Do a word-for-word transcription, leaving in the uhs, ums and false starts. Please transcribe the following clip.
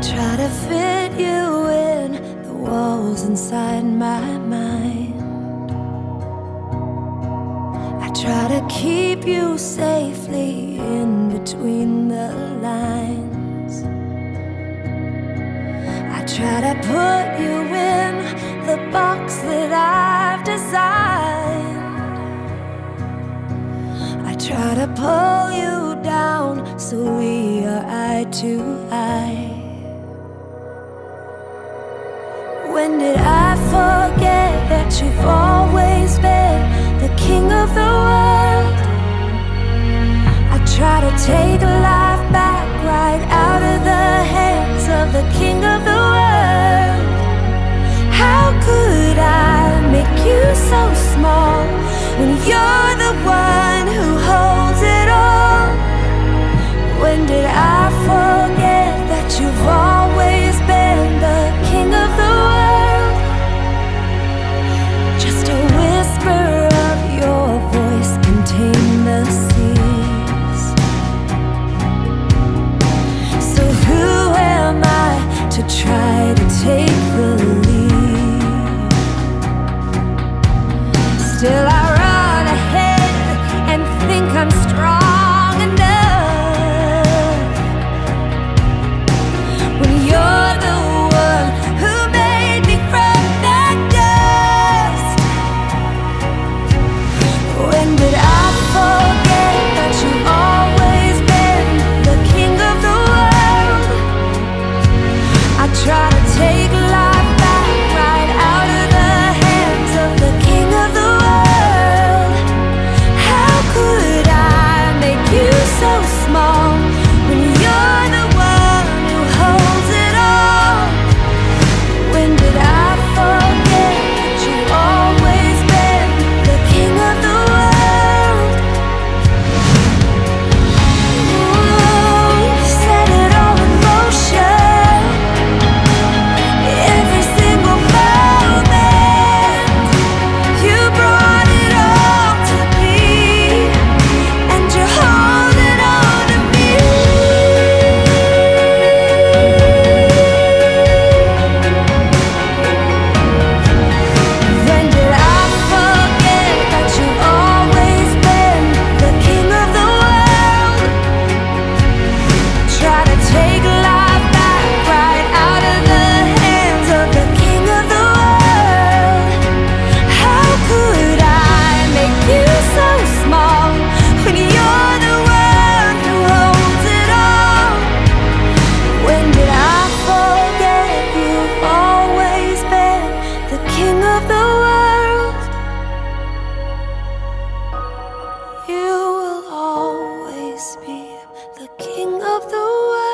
try to fit you in the walls inside my mind. I try to keep you safely in between the lines. I try to put you in the box that I've designed. I try to pull you down so we are eye to eye. When did I forget that you've always been the king of the world? I try to take life back right out of the hands of the king of the world. How could I make you so small when you're the one who holds it all? When did I forget that you've always been the king of the world? Just a whisper of your voice contained the seas. So who am I to try to take the lead? Still I run ahead and think I'm strong enough, when you're the one who made me from the dust. When did I forget that you've always been the king of the world? I try to take life back right out of the hands of the king of the world. How could I make you so small when you're the one who holds it all? When did I forget that you've always been the king of the world? Ooh, you set it all in motion, every single moment. You brought it all to me, and you're holding on to me. When did I forget that you've always been the king of the world? Try to take life back right out of the hands of the king of the world. How could I make you so small when you're the one who holds it all? When did I forget you've always been the king of the world? You will always be the king of the world.